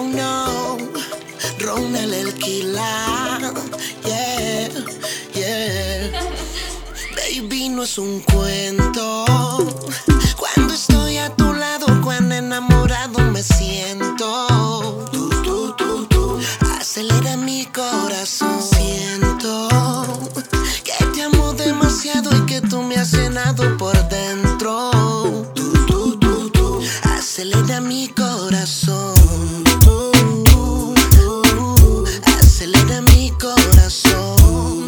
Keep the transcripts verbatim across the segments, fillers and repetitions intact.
Oh no, Ronald el Killa, yeah, yeah. Baby, no es un cuento. Cuando estoy a tu lado, cuán enamorado me siento. Tú, tú, tú, tú, acelera mi corazón. Siento que te amo demasiado y que tú me has llenado por dentro. Tú, tú, tú, tú, acelera mi corazón. Tú, tú, tú, acelera mi corazón.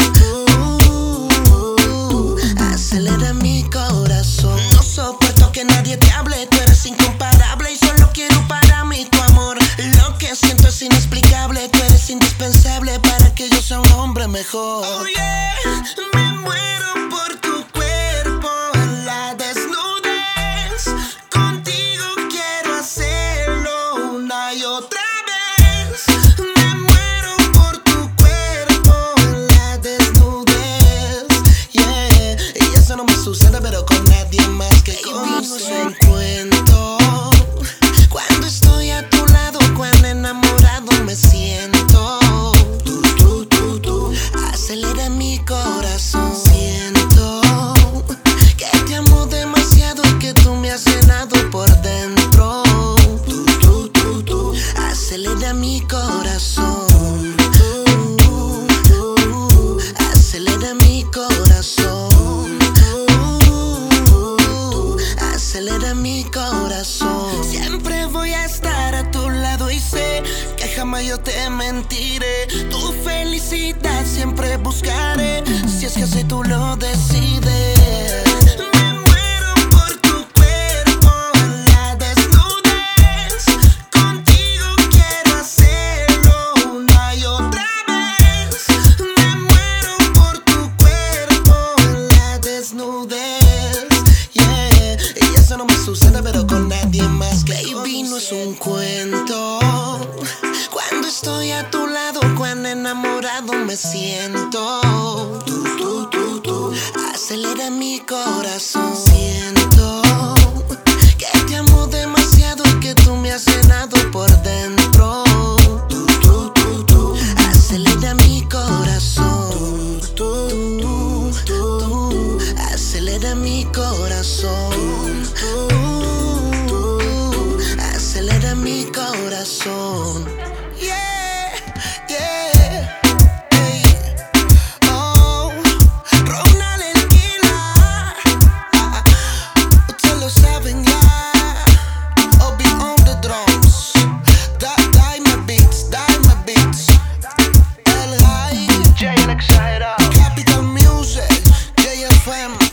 Tú, acelera mi corazón. No soporto que nadie te hable, tú eres incomparable y solo quiero para mí tu amor. Lo que siento es inexplicable, tú eres indispensable para que yo sea un hombre mejor. Oh yeah, me muero por tu cuerpo en la desnudez. Contigo quiero hacerlo una y otra vez. Me muero por tu cuerpo en la desnudez, yeah. Y eso no me sucede pero con nadie más que con usted. Un cuento. Cuando estoy a tu lado, cuán enamorado me siento. Tú, tú, tú, tú, acelera mi corazón. Siento que te amo demasiado y que tú me has llenado por dentro. Tú, tú, tú, tú, acelera mi corazón. Tú, tú, tú, acelera mi corazón. Tú, tú, acelera mi corazón. Siempre voy a estar a tu lado y sé que jamás yo te mentiré. Tu felicidad siempre buscaré, si es que así tú lo decides. Me muero por tu cuerpo en la desnudez. Contigo quiero hacerlo una y otra vez. Me muero por tu cuerpo en la desnudez, yeah. Y eso no me sucede pero con nadie más que Baby, no es un cuento. Cuando estoy a tu lado, cuán enamorado me siento. Tú, tú, tú, tú, acelera mi corazón. Siento que te amo demasiado y que tú me has llenado por dentro. Tú, tú, tú, tú, acelera mi corazón. Tú, tú, tú, tú, acelera mi corazón. Tú, tú, acelera mi corazón. Yeah, yeah, hey. Oh, Ronald el Killa, ah, ustedes lo saben ya. Obi on the drums, da, Diamond Beats, Diamond Beats. El High, J L Excited, Capital Music, J F M.